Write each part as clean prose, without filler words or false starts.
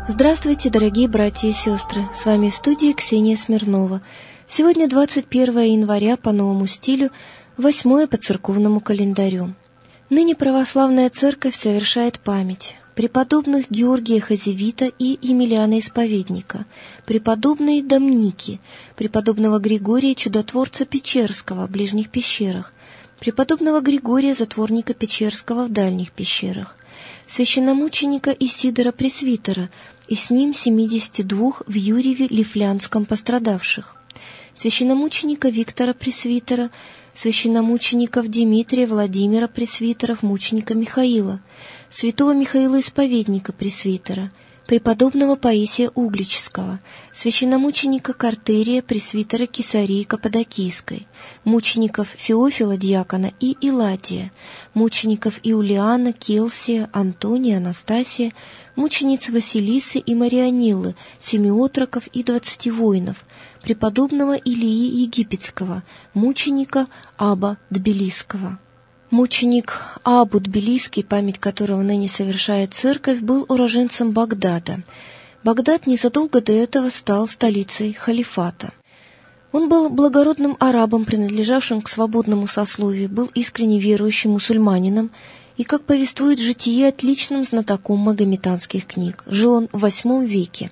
Здравствуйте, дорогие братья и сестры! С вами в студии Ксения Смирнова. Сегодня 21 января по новому стилю, 8 по церковному календарю. Ныне православная церковь совершает память преподобных Георгия Хазевита и Емельяна Исповедника, преподобной Домники, преподобного Григория Чудотворца Печерского в ближних пещерах, преподобного Григория Затворника Печерского в дальних пещерах, священномученика Исидора Пресвитера и с ним 72 в Юрьеве Лифлянском пострадавших, священномученика Виктора Пресвитера, священномучеников Дмитрия, Владимира Пресвитеров, мученика Михаила, святого Михаила Исповедника Пресвитера, преподобного Паисия Угличского, священномученика Картерия Пресвитера Кесарии Каппадокийской, мучеников Феофила Дьякона и Илатия, мучеников Иулиана, Келсия, Антония, Анастасия, мучениц Василисы и Марианиллы, 7 отроков и 20 воинов, преподобного Илии Египетского, мученика Аба Тбилисского. Мученик Абу Тбилисский, память которого ныне совершает церковь, был уроженцем Багдада. Багдад незадолго до этого стал столицей халифата. Он был благородным арабом, принадлежавшим к свободному сословию, был искренне верующим мусульманином и, как повествует житие, отличным знатоком магометанских книг. Жил он в VIII веке.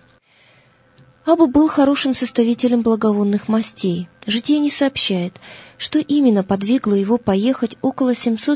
Абу был хорошим составителем благовонных мастей. Житие не сообщает, что именно подвигло его поехать около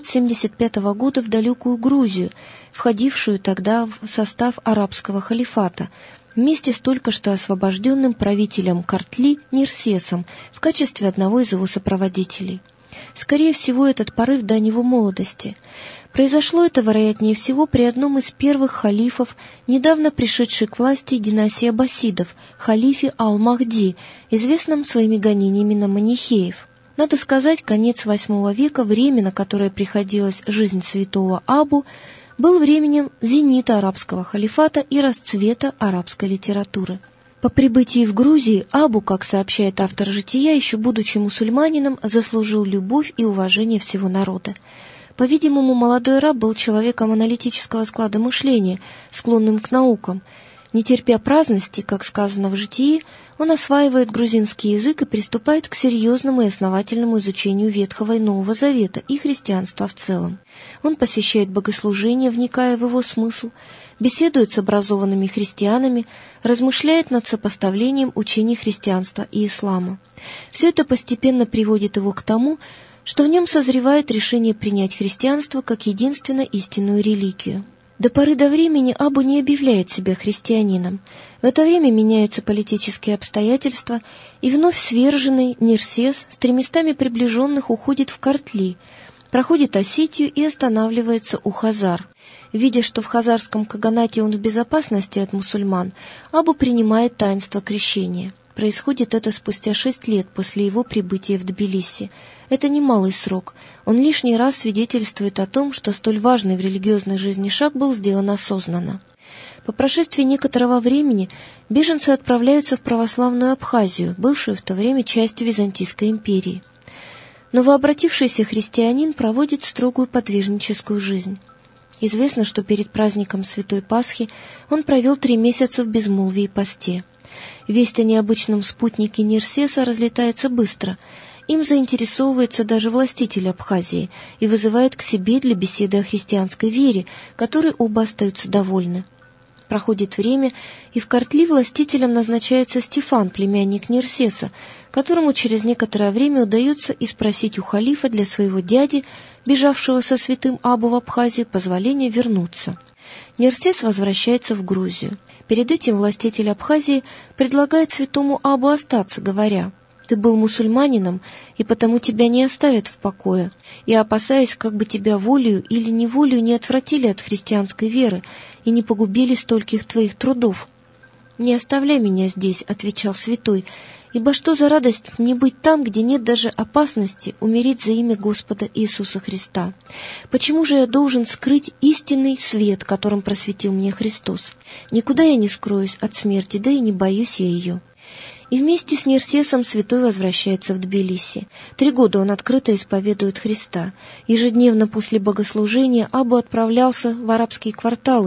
775 года в далекую Грузию, входившую тогда в состав арабского халифата, вместе с только что освобожденным правителем Картли Нирсесом в качестве одного из его сопроводителей. Скорее всего, этот порыв дань его молодости. Произошло это, вероятнее всего, при одном из первых халифов, недавно пришедшей к власти династии аббасидов, халифе Ал-Махди, известном своими гонениями на манихеев. Надо сказать, конец VIII века, время, на которое приходилась жизнь святого Абу, был временем зенита арабского халифата и расцвета арабской литературы. По прибытии в Грузии Абу, как сообщает автор жития, еще будучи мусульманином, заслужил любовь и уважение всего народа. По-видимому, молодой раб был человеком аналитического склада мышления, склонным к наукам. Не терпя праздности, как сказано в житии, он осваивает грузинский язык и приступает к серьезному и основательному изучению Ветхого и Нового Завета и христианства в целом. Он посещает богослужения, вникая в его смысл, беседует с образованными христианами, размышляет над сопоставлением учений христианства и ислама. Все это постепенно приводит его к тому, что в нем созревает решение принять христианство как единственно истинную религию. До поры до времени Абу не объявляет себя христианином. В это время меняются политические обстоятельства, и вновь сверженный Нирсес с 300 приближенных уходит в Картли, проходит Осетию и останавливается у хазар. Видя, что в хазарском каганате он в безопасности от мусульман, Абу принимает таинство крещения. Происходит это спустя 6 лет после его прибытия в Тбилиси. Это немалый срок. Он лишний раз свидетельствует о том, что столь важный в религиозной жизни шаг был сделан осознанно. По прошествии некоторого времени беженцы отправляются в православную Абхазию, бывшую в то время частью Византийской империи. Новообратившийся христианин проводит строгую подвижническую жизнь. Известно, что перед праздником Святой Пасхи он провел 3 месяца в безмолвии и посте. Весть о необычном спутнике Нирсеса разлетается быстро. Им заинтересовывается даже властитель Абхазии и вызывает к себе для беседы о христианской вере, которой оба остаются довольны. Проходит время, и в Картли властителем назначается Стефан, племянник Нирсеса, которому через некоторое время удается и спросить у халифа для своего дяди, бежавшего со святым Абу в Абхазию, позволения вернуться. Нирсес возвращается в Грузию. Перед этим властитель Абхазии предлагает святому Абу остаться, говоря: «Ты был мусульманином, и потому тебя не оставят в покое, и опасаясь, как бы тебя волею или неволею не отвратили от христианской веры и не погубили стольких твоих трудов». «Не оставляй меня здесь», — отвечал святой, «ибо что за радость мне быть там, где нет даже опасности умереть за имя Господа Иисуса Христа? Почему же я должен скрыть истинный свет, которым просветил меня Христос? Никуда я не скроюсь от смерти, да и не боюсь я ее». И вместе с Нирсесом святой возвращается в Тбилиси. 3 года он открыто исповедует Христа. Ежедневно после богослужения Абу отправлялся в арабские кварталы,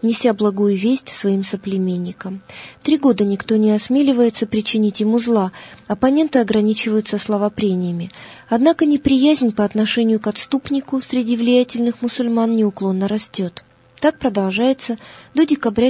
неся благую весть своим соплеменникам. 3 года никто не осмеливается причинить ему зла, оппоненты ограничиваются словопрениями. Однако неприязнь по отношению к отступнику среди влиятельных мусульман неуклонно растет. Так продолжается до декабря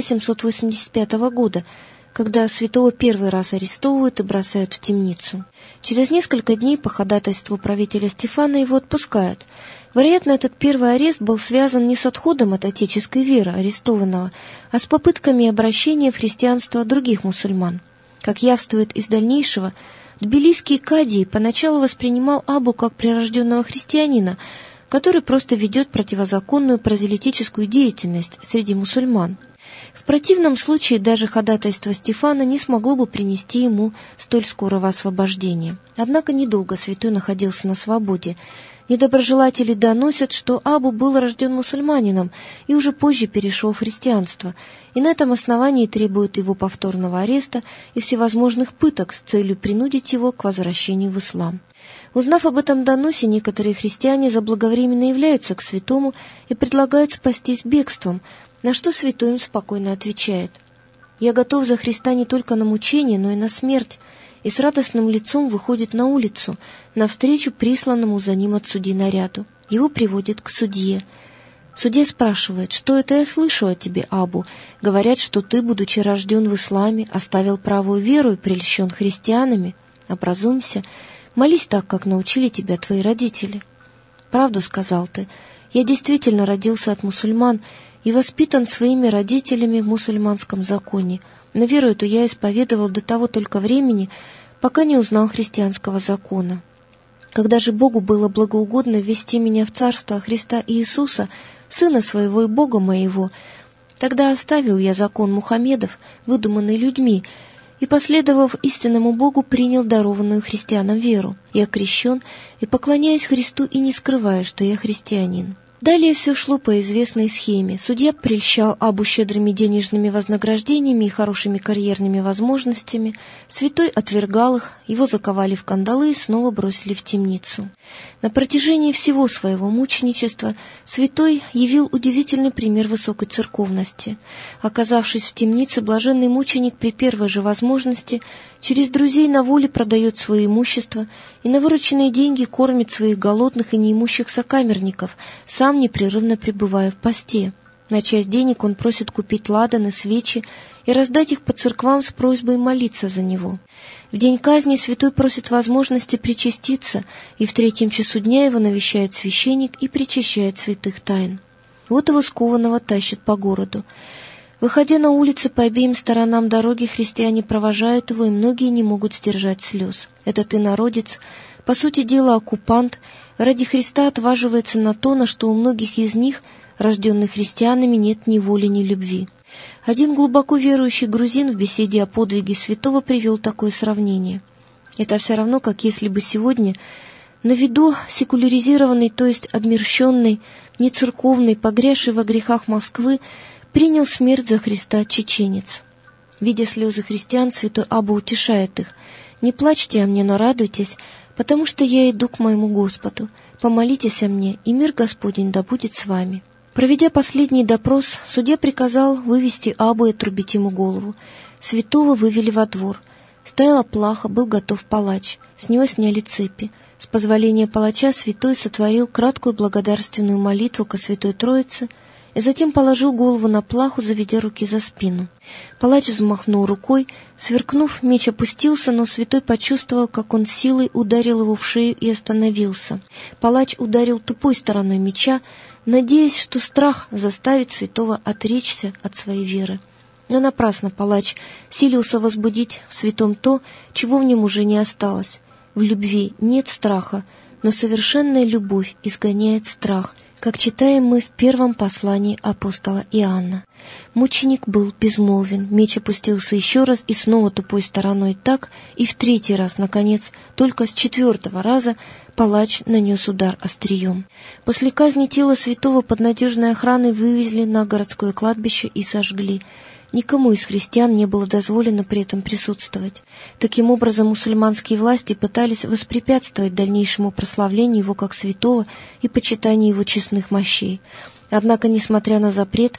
785 года, когда святого первый раз арестовывают и бросают в темницу. Через несколько дней по ходатайству правителя Стефана его отпускают. Вероятно, этот первый арест был связан не с отходом от отеческой веры арестованного, а с попытками обращения в христианство других мусульман. Как явствует из дальнейшего, тбилисский кадий поначалу воспринимал Абу как прирожденного христианина, который просто ведет противозаконную прозелитическую деятельность среди мусульман. В противном случае даже ходатайство Стефана не смогло бы принести ему столь скорого освобождения. Однако недолго святой находился на свободе. Недоброжелатели доносят, что Абу был рожден мусульманином и уже позже перешел в христианство, и на этом основании требуют его повторного ареста и всевозможных пыток с целью принудить его к возвращению в ислам. Узнав об этом доносе, некоторые христиане заблаговременно являются к святому и предлагают спастись бегством, на что святой им спокойно отвечает: «Я готов за Христа не только на мучение, но и на смерть», и с радостным лицом выходит на улицу, навстречу присланному за ним от судьи наряду. Его приводят к судье. Судья спрашивает: «Что это я слышу о тебе, Абу? Говорят, что ты, будучи рожден в исламе, оставил правую веру и прельщен христианами. Образумься, молись так, как научили тебя твои родители». «Правду сказал ты. Я действительно родился от мусульман и воспитан своими родителями в мусульманском законе, но веру эту я исповедовал до того только времени, пока не узнал христианского закона. Когда же Богу было благоугодно ввести меня в царство Христа Иисуса, Сына Своего и Бога моего, тогда оставил я закон Мухаммедов, выдуманный людьми, и, последовав истинному Богу, принял дарованную христианам веру. Я крещен и поклоняюсь Христу и не скрываю, что я христианин». Далее все шло по известной схеме. Судья прельщал Абу щедрыми денежными вознаграждениями и хорошими карьерными возможностями. Святой отвергал их, его заковали в кандалы и снова бросили в темницу. На протяжении всего своего мученичества святой явил удивительный пример высокой церковности. Оказавшись в темнице, блаженный мученик при первой же возможности через друзей на воле продает свое имущество и на вырученные деньги кормит своих голодных и неимущих сокамерников, сам непрерывно пребывая в посте. На часть денег он просит купить ладан и свечи и раздать их по церквам с просьбой молиться за него. В день казни святой просит возможности причаститься, и в 3 часу дня его навещает священник и причащает святых тайн. Вот его скованного тащат по городу. Выходя на улицы по обеим сторонам дороги, христиане провожают его, и многие не могут сдержать слез. Этот инородец, по сути дела оккупант, ради Христа отваживается на то, на что у многих из них, рожденных христианами, нет ни воли, ни любви. Один глубоко верующий грузин в беседе о подвиге святого привел такое сравнение. Это все равно, как если бы сегодня на виду секуляризированной, то есть обмерщенной, нецерковной, погрязшей во грехах Москвы, принял смерть за Христа чеченец. Видя слезы христиан, святой Абу утешает их: «Не плачьте о мне, но радуйтесь, потому что я иду к моему Господу. Помолитесь о мне, и мир Господень да будет с вами». Проведя последний допрос, судья приказал вывести Абу и отрубить ему голову. Святого вывели во двор. Стояла плаха, был готов палач. С него сняли цепи. С позволения палача святой сотворил краткую благодарственную молитву ко Святой Троице и затем положил голову на плаху, заведя руки за спину. Палач взмахнул рукой, сверкнув, меч опустился, но святой почувствовал, как он силой ударил его в шею и остановился. Палач ударил тупой стороной меча, надеясь, что страх заставит святого отречься от своей веры. Но напрасно палач силился возбудить в святом то, чего в нем уже не осталось. В любви нет страха, но совершенная любовь изгоняет страх, как читаем мы в первом послании апостола Иоанна. Мученик был безмолвен, меч опустился еще раз и снова тупой стороной так, и в 3-й раз, наконец, только с 4-го раза палач нанес удар острием. После казни тело святого под надежной охраной вывезли на городское кладбище и сожгли. Никому из христиан не было дозволено при этом присутствовать. Таким образом, мусульманские власти пытались воспрепятствовать дальнейшему прославлению его как святого и почитанию его честных мощей. Однако, несмотря на запрет,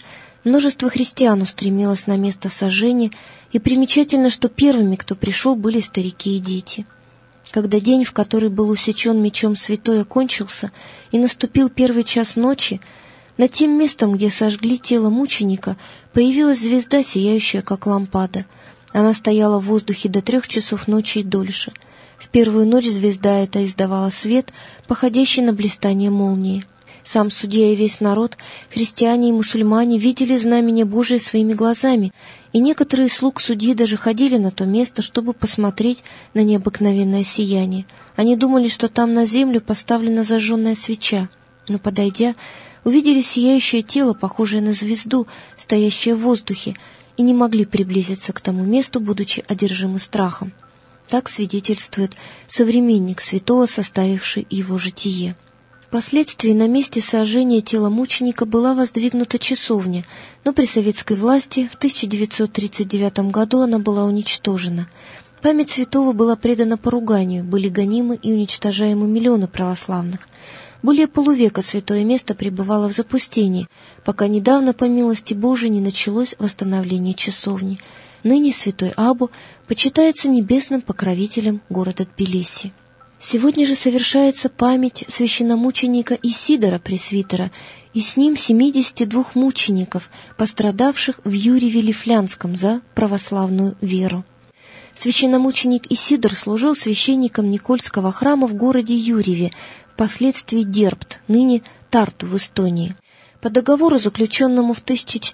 Множество христиан устремилось на место сожжения, и примечательно, что первыми, кто пришел, были старики и дети. Когда день, в который был усечен мечом святой, окончился, и наступил первый час ночи, над тем местом, где сожгли тело мученика, появилась звезда, сияющая, как лампада. Она стояла в воздухе до 3 часов ночи и дольше. В первую ночь звезда эта издавала свет, походящий на блистание молнии. Сам судья и весь народ, христиане и мусульмане, видели знамение Божие своими глазами, и некоторые слуг судьи даже ходили на то место, чтобы посмотреть на необыкновенное сияние. Они думали, что там на землю поставлена зажженная свеча, но, подойдя, увидели сияющее тело, похожее на звезду, стоящее в воздухе, и не могли приблизиться к тому месту, будучи одержимы страхом. Так свидетельствует современник святого, составивший его житие. Впоследствии на месте сожжения тела мученика была воздвигнута часовня, но при советской власти в 1939 году она была уничтожена. Память святого была предана поруганию, были гонимы и уничтожаемы миллионы православных. Более полувека святое место пребывало в запустении, пока недавно, по милости Божией, не началось восстановление часовни. Ныне святой Абу почитается небесным покровителем города Тбилиси. Сегодня же совершается память священномученика Исидора Пресвитера и с ним 72 мучеников, пострадавших в Юрьеве Лифлянском за православную веру. Священномученик Исидор служил священником Никольского храма в городе Юрьеве, впоследствии Дербт, ныне Тарту в Эстонии. По договору, заключенному в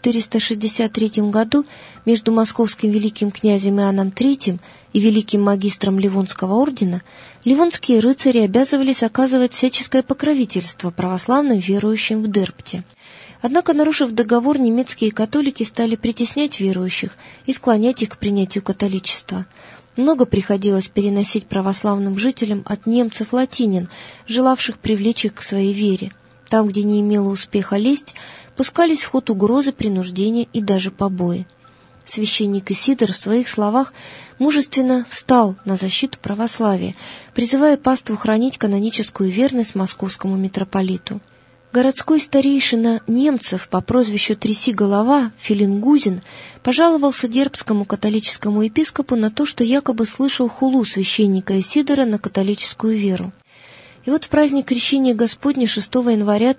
1463 году между московским великим князем Иоанном III и великим магистром Ливонского ордена, ливонские рыцари обязывались оказывать всяческое покровительство православным верующим в Дербте. Однако, нарушив договор, немецкие католики стали притеснять верующих и склонять их к принятию католичества. Много приходилось переносить православным жителям от немцев-латинин, желавших привлечь их к своей вере. Там, где не имела успеха лесть, пускались в ход угрозы, принуждения и даже побои. Священник Исидор в своих словах мужественно встал на защиту православия, призывая паству хранить каноническую верность московскому митрополиту. Городской старейшина немцев по прозвищу Тряси-голова Филингузен пожаловался дербтскому католическому епископу на то, что якобы слышал хулу священника Исидора на католическую веру. И вот в праздник Крещения Господня 6 января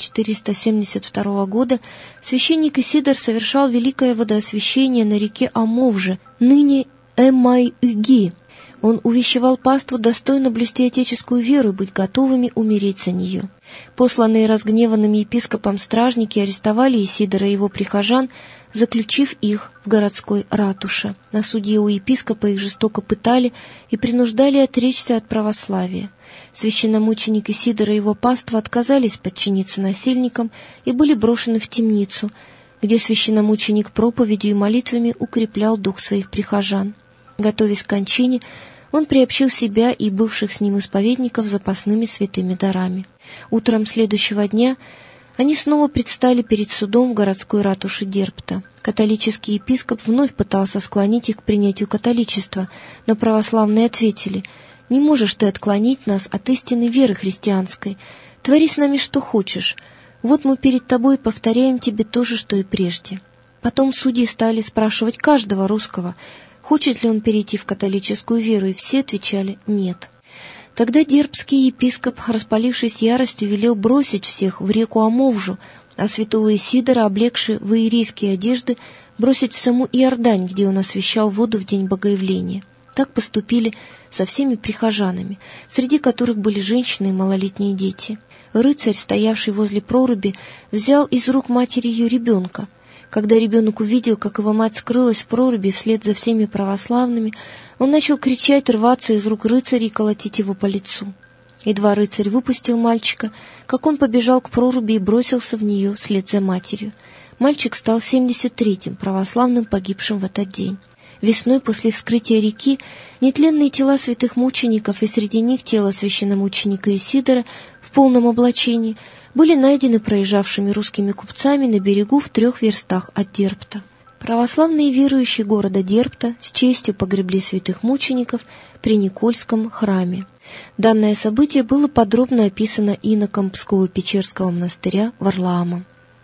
1472 года священник Исидор совершал великое водоосвящение на реке Амовже, ныне Эмай-Иги. Он увещевал паству достойно блюсти отеческую веру и быть готовыми умереть за нее. Посланные разгневанным епископом стражники арестовали Исидора и его прихожан, заключив их в городской ратуше. На суде у епископа их жестоко пытали и принуждали отречься от православия. Священномученик Исидор и его паства отказались подчиниться насильникам и были брошены в темницу, где священномученик проповедью и молитвами укреплял дух своих прихожан. Готовясь к кончине, он приобщил себя и бывших с ним исповедников запасными святыми дарами. Утром следующего дня они снова предстали перед судом в городской ратуше Дербта. Католический епископ вновь пытался склонить их к принятию католичества, но православные ответили: «Не можешь ты отклонить нас от истинной веры христианской. Твори с нами что хочешь. Вот мы перед тобой повторяем тебе то же, что и прежде». Потом судьи стали спрашивать каждого русского, хочет ли он перейти в католическую веру, и все отвечали «нет». Тогда дербтский епископ, распалившись яростью, велел бросить всех в реку Амовжу, а святого Исидора, облегши в иерейские одежды, бросить в саму Иордань, где он освящал воду в день Богоявления. Так поступили со всеми прихожанами, среди которых были женщины и малолетние дети. Рыцарь, стоявший возле проруби, взял из рук матери ее ребенка. Когда ребенок увидел, как его мать скрылась в проруби вслед за всеми православными, он начал кричать, рваться из рук рыцаря и колотить его по лицу. Едва рыцарь выпустил мальчика, как он побежал к проруби и бросился в нее вслед за матерью. Мальчик стал 73-м православным, погибшим в этот день. Весной после вскрытия реки нетленные тела святых мучеников и среди них тело священномученика Исидора в полном облачении были найдены проезжавшими русскими купцами на берегу в 3 верстах от Дербта. Православные верующие города Дербта с честью погребли святых мучеников при Никольском храме. Данное событие было подробно описано иноком Псково-Печерского монастыря Варлаамом.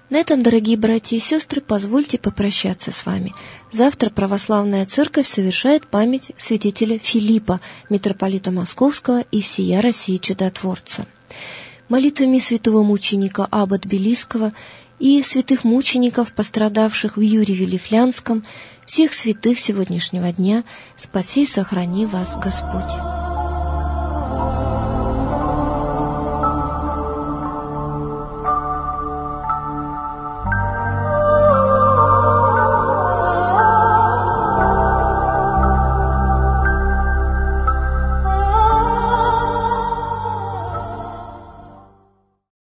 На этом, дорогие братья и сестры, позвольте попрощаться с вами. Завтра Православная Церковь совершает память святителя Филиппа, митрополита Московского и всея России чудотворца. Молитвами святого мученика Абба Тбилисского и святых мучеников, пострадавших в Юрьеве Лифлянском, всех святых сегодняшнего дня, спаси и сохрани вас Господь.